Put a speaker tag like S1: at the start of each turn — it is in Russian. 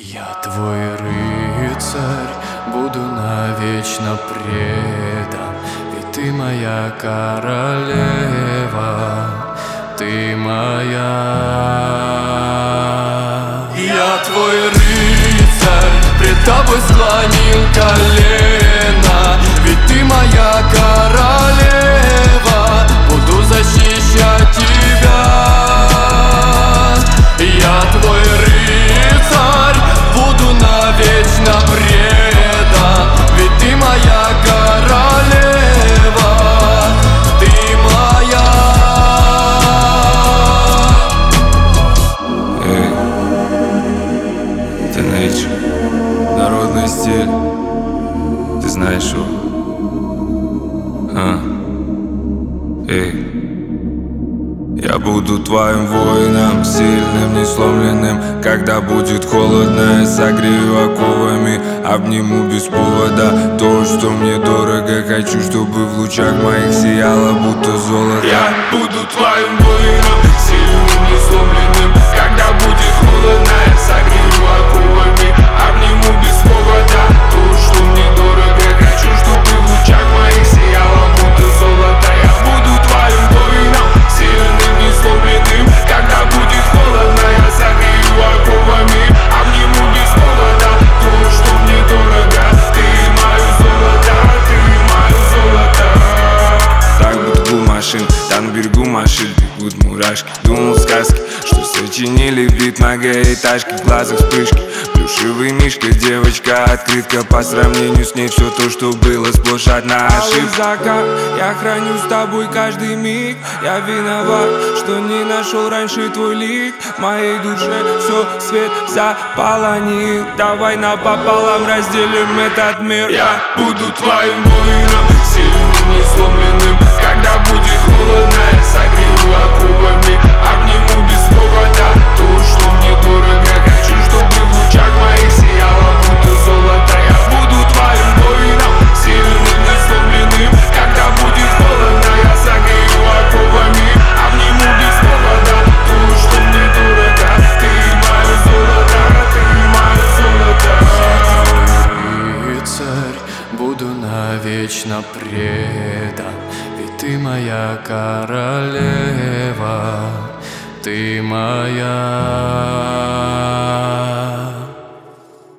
S1: Я твой рыцарь, буду навечно предан, ведь ты моя королева, ты моя. Я твой рыцарь, пред тобой склонил колено, ведь ты моя королева, буду защищать тебя. Я твой рыцарь, буду навечно предан, ведь ты моя королева, ты моя.
S2: Эй, Teenage, народный стиль, ты знаешь его? Эй, я буду твоим воином, сильным, не сломленным. Когда будет холодно, я согрею оковами, обниму без повода то, что мне дорого. Хочу, чтобы в лучах моих сияло, будто золото. Я буду твоим воином, сильным, не сломленным. Когда будет холодно, я согрею оковами, обниму без повода то, что мне дорого. Хочу, чтобы в лучах моих сияло, будто золото. Я буду твоим воином, сильным, не сломленным. Когда будет холодно, я согрею оковами, обниму без повода то, что мне дорого. Ты мое золото, ты мое золото. Так будто был машин, там на берегу машин бегут мурашки. Думал сказки, что сочинили бит многоэтажки. В глазах вспышки, плюшевый мишка, девочка, открытка. По сравнению с ней все то, что было, сплошь одна ошибка. Я храню с тобой каждый миг. Я виноват, что не нашел раньше твой лик. В моей душе все свет заполонил. Давай напополам разделим этот мир. Я буду твоим воином, сильным, не сломленным. Когда будет холодно, я согрею оковами, обниму без повода то, что мне дорого. Хочу, чтобы в лучах моих сияло, будто золото. Я буду твоим воином, сильным, не сломленным. Когда будет холодно, я согрею оковами, обниму без повода то, что мне дорого. Ты мое золото, ты мое золото.
S1: Рыцарь, буду навечно предан, ведь ты моя королева, ты моя.